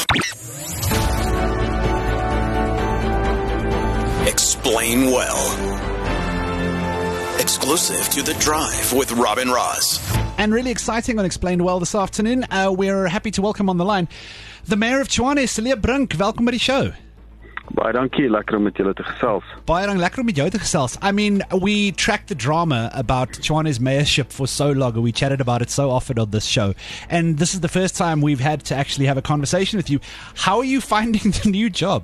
Explain Well. Exclusive to The Drive with Robin Ross. And really exciting on Explained Well this afternoon. We're happy to welcome on the line the Mayor of Tshwane, Cilliers Brink. Welkom by die show. Baie dankie, lekker om met julle te gesels. Baie dankie, lekker om met jou te gesels. I mean, we tracked the drama about Tshwane's mayorship for so long, and we chatted about it so often on this show. And this is the first time we've had to actually have a conversation with you. How are you finding the new job?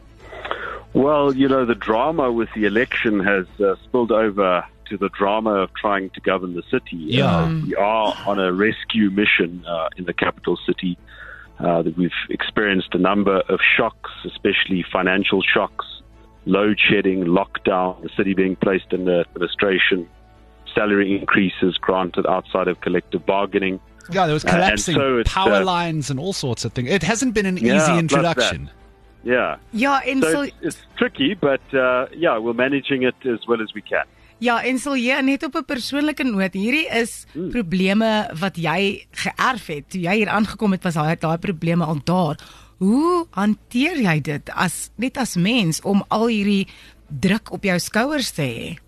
Well, you know, the drama with the election has spilled over to the drama of trying to govern the city. Yeah. We are on a rescue mission in the capital city. That we've experienced a number of shocks, especially financial shocks, load shedding, lockdown, the city being placed under administration, salary increases granted outside of collective bargaining. Yeah, there was collapsing power lines and all sorts of things. It hasn't been an easy introduction. Yeah. En it's tricky, but we're managing it as well as we can. Ja, en Cilliers, net op 'n persoonlike noot, hierdie is probleme wat jy geërf het. Toe jy hier aangekom het, was daai probleme al daar. Hoe hanteer jy dit net as mens om al hierdie druk op jou skouers te hê?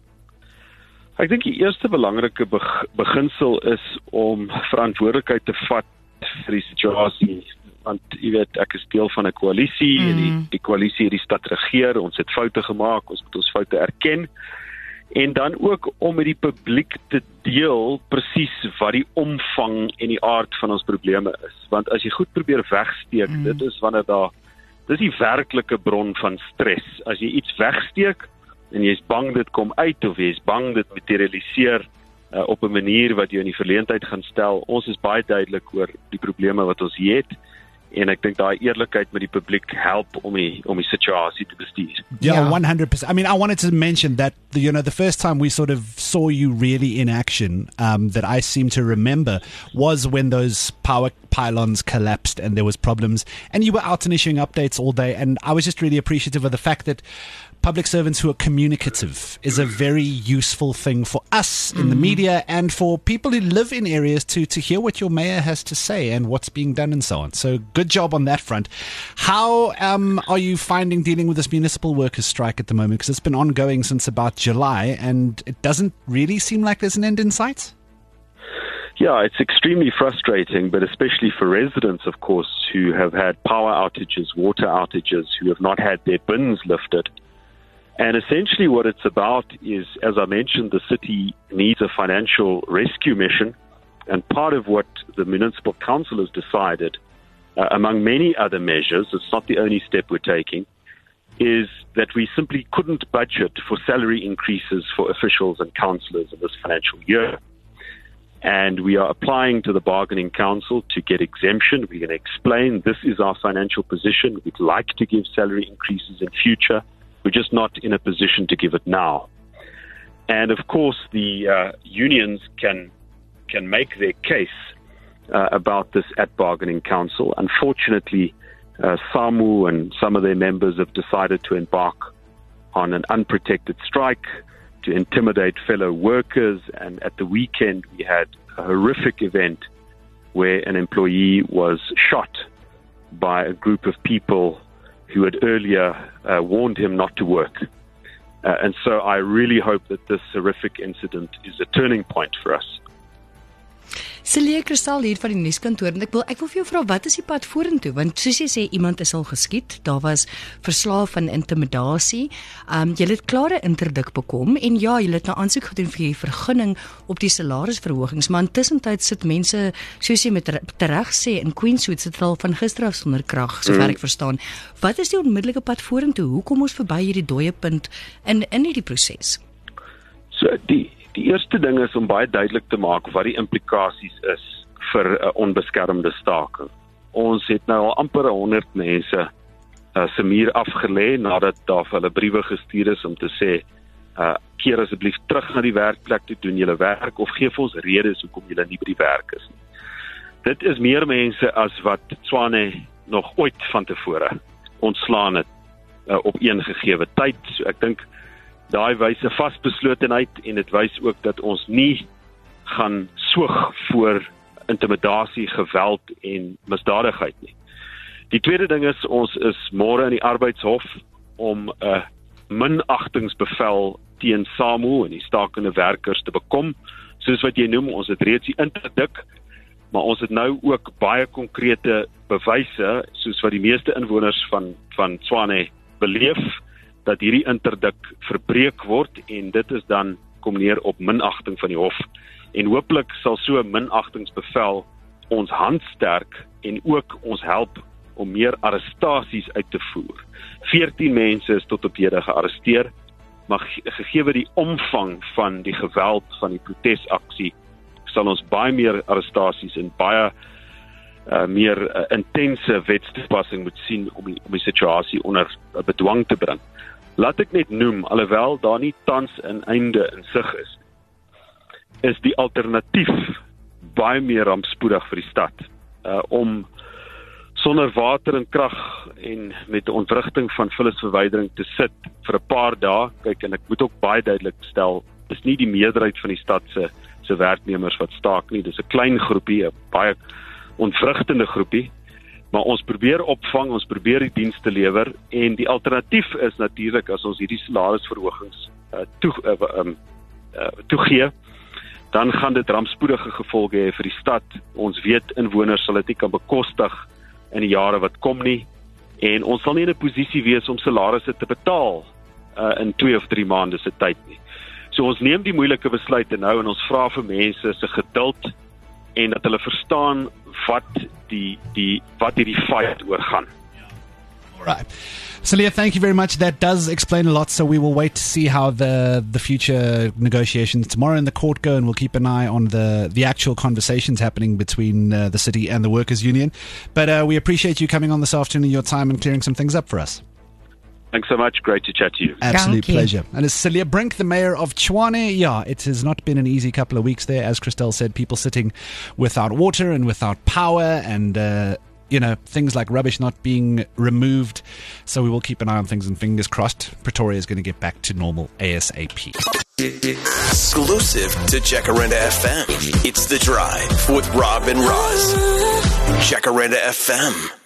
Ek dink die eerste belangrike beginsel is om verantwoordelikheid te vat vir die situasie. Want jy weet, ek is deel van 'n koalisie en die koalisie het die stad regeer. Ons het foute gemaak, ons moet ons foute erken. En dan ook om met die publiek te deel presies wat die omvang en die aard van ons probleme is. Want as jy goed probeer wegsteek, dit is dis die werklike bron van stres. As jy iets wegsteek en jy is bang dit kom uit of jy is bang dit materialiseer op 'n manier wat jou in die verleentheid gaan stel. Ons is baie duidelik oor die probleme wat ons hier het. En ek dink daai eerlikheid met die publiek help om die situasie te bestuur. Yeah, 100%. I mean, I wanted to mention that the first time we sort of saw you really in action, that I seem to remember, was when those power pylons collapsed and there was problems, and you were out and issuing updates all day. And I was just really appreciative of the fact that public servants who are communicative is a very useful thing for us in the media and for people who live in areas to hear what your mayor has to say and what's being done and so on. So good job on that front. How are you finding dealing with this municipal workers' strike at the moment? Because it's been ongoing since about July and it doesn't really seem like there's an end in sight. Yeah, it's extremely frustrating, but especially for residents, of course, who have had power outages, water outages, who have not had their bins lifted. And essentially what it's about is, as I mentioned, the city needs a financial rescue mission. And part of what the municipal council has decided, among many other measures, it's not the only step we're taking, is that we simply couldn't budget for salary increases for officials and councillors in this financial year. And we are applying to the bargaining council to get exemption. We're going to explain this is our financial position. We'd like to give salary increases in future. We're just not in a position to give it now. And of course, the unions can make their case about this at bargaining council. Unfortunately, SAMU and some of their members have decided to embark on an unprotected strike to intimidate fellow workers. And at the weekend, we had a horrific event where an employee was shot by a group of people who had earlier warned him not to work. And so I really hope that this horrific incident is a turning point for us. Cilliers Kristal hier van die nuuskantoor en ek wil vir jou vra, wat is die pad vorentoe? Want soos jy sê, iemand is al geskiet, daar was verslae van intimidasie. Julle het klare interdik bekom en ja, julle het nou aansoek gedoen vir die vergunning op die salarisverhogings, maar intussen sit mense, soos jy met tereg sê, in Queenswood sit al van gister af sonder krag, sover ek verstaan. Wat is die onmiddellike pad vorentoe? Hoe kom ons verby hierdie dooie punt in hierdie proses? So die eerste ding is om baie duidelik te maak wat die implikasies is vir 'n onbeskermde staking. Ons het nou al amper 100 mense se muur afgelê nadat daar vir hulle briewe gestuur is om te sê keer asseblief terug na die werkplek toe, doen julle werk of gee vir ons redes hoekom julle nie by die werk is nie. Dit is meer mense as wat Tshwane nog ooit van tevore ontslaan het op een gegewe tyd. So ek dink daai wys 'n vasbeslotenheid en dit wys ook dat ons nie gaan soeg voor intimidasie, geweld en misdadigheid nie. Die tweede ding is, ons is môre in die arbeidshof om 'n minagtingsbevel teen SAMWU en die stakende werkers te bekom. Soos wat jy noem, ons het reeds die interdik, maar ons het nou ook baie konkrete bewyse, soos wat die meeste inwoners van Tshwane beleef, dat hierdie interdik verbreek word, en dit is dan kom neer op minagting van die hof. En hopelik sal so 'n minagtingsbevel ons hand sterk en ook ons help om meer arrestasies uit te voer. 14 mense is tot op hede gearresteer, maar gegee die omvang van die geweld van die protesaksie, sal ons baie meer arrestasies en baie meer intense wetstoepassing moet sien om die situasie onder bedwang te bring. Laat ek net noem, alhoewel daar nie tans 'n einde in sig is die alternatief baie meer rampspoedig vir die stad, om sonder water en krag en met die ontwrigting van vullisverwydering te sit vir 'n paar dae. Kyk, en ek moet ook baie duidelik stel, dis nie die meerderheid van die stad se werknemers wat staak nie, dis 'n klein groepie, 'n baie ontwrigtende groepie, maar ons probeer opvang, ons probeer die dienste lewer, en die alternatief is natuurlik as ons hierdie salarisverhogings toegee, dan gaan dit rampspoedige gevolge hê vir die stad. Ons weet inwoners sal dit nie kan bekostig in die jare wat kom nie, en ons sal nie in 'n posisie wees om salarisse te betaal in 2 of 3 maande se tyd nie. So ons neem die moeilike besluite nou, en ons vra vir mense se geduld en dat hulle verstaan wat hierdie fight oorgaan. All right. Celia, thank you very much. That does explain a lot, so we will wait to see how the future negotiations tomorrow in the court go, and we'll keep an eye on the actual conversations happening between the city and the workers' union. But we appreciate you coming on this afternoon, your time, and clearing some things up for us. Thanks so much. Great to chat to you. Absolute pleasure. And it's Celia Brink, the mayor of Tshwane. Yeah, it has not been an easy couple of weeks there. As Christelle said, people sitting without water and without power, and things like rubbish not being removed. So we will keep an eye on things, and fingers crossed Pretoria is going to get back to normal ASAP. Exclusive to Jacaranda FM. It's The Drive with Rob and Roz. Jacaranda FM.